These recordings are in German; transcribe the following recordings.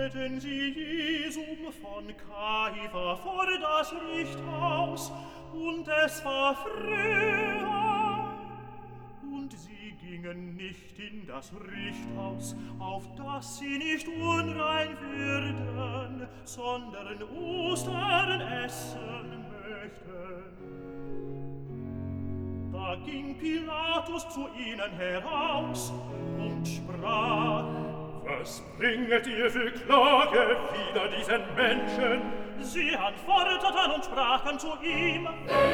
führten sie Jesum von Kaifa vor das Richthaus, und es war früher. Und sie gingen nicht in das Richthaus, auf dass sie nicht unrein würden, sondern Ostern essen möchten. Da ging Pilatus zu ihnen heraus und sprach: Was bringet ihr für Klage wider diesen Menschen? Sie antworteten und sprachen zu ihm: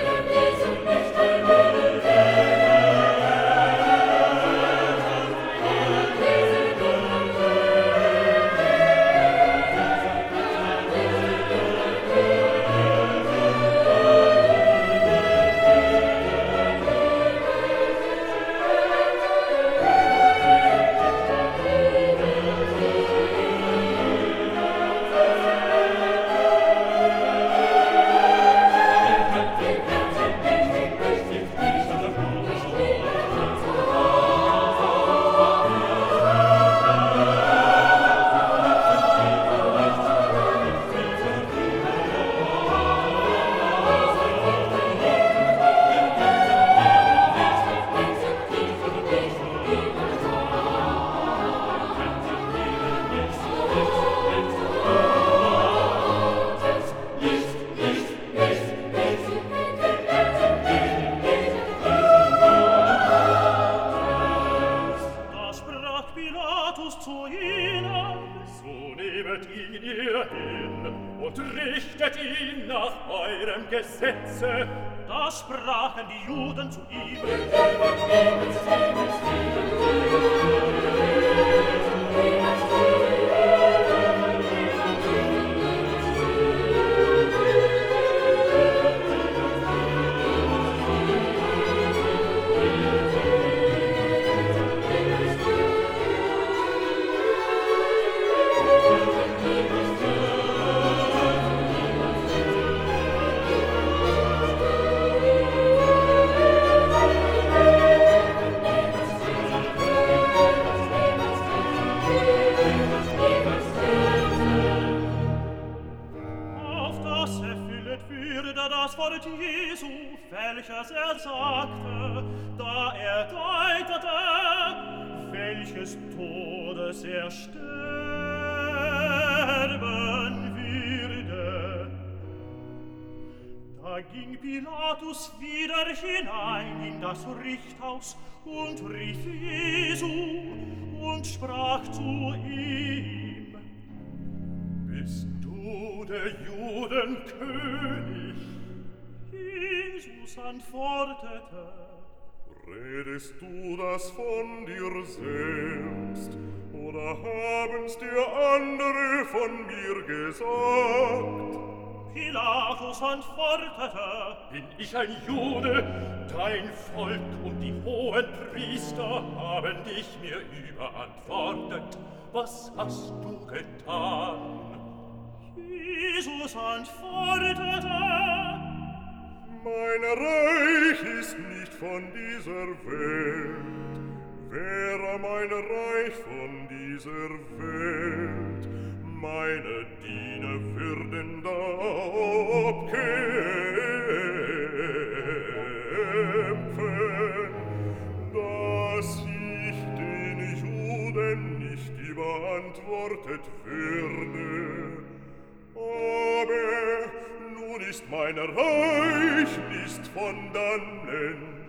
zu ihnen: So nehmet ihn ihr hin und richtet ihn nach eurem Gesetze. Da sprachen die Juden zu ihm: das Wort Jesu, welches sagte, da deutete, welches Todes sterben würde. Da ging Pilatus wieder hinein in das Richthaus und rief Jesu und sprach zu ihm: Bist du der Judenkönig? Jesus antwortete: Redest du das von dir selbst, oder haben's dir andere von mir gesagt? Pilatus antwortete: Bin ich ein Jude? Dein Volk und die hohen Priester haben dich mir überantwortet. Was hast du getan? Jesus antwortete: Mein Reich ist nicht von dieser Welt. Wäre mein Reich von dieser Welt, meine Diener würden da abkämpfen, dass ich den Juden nicht überantwortet würde. Aber nun ist mein Reich nicht von dannen,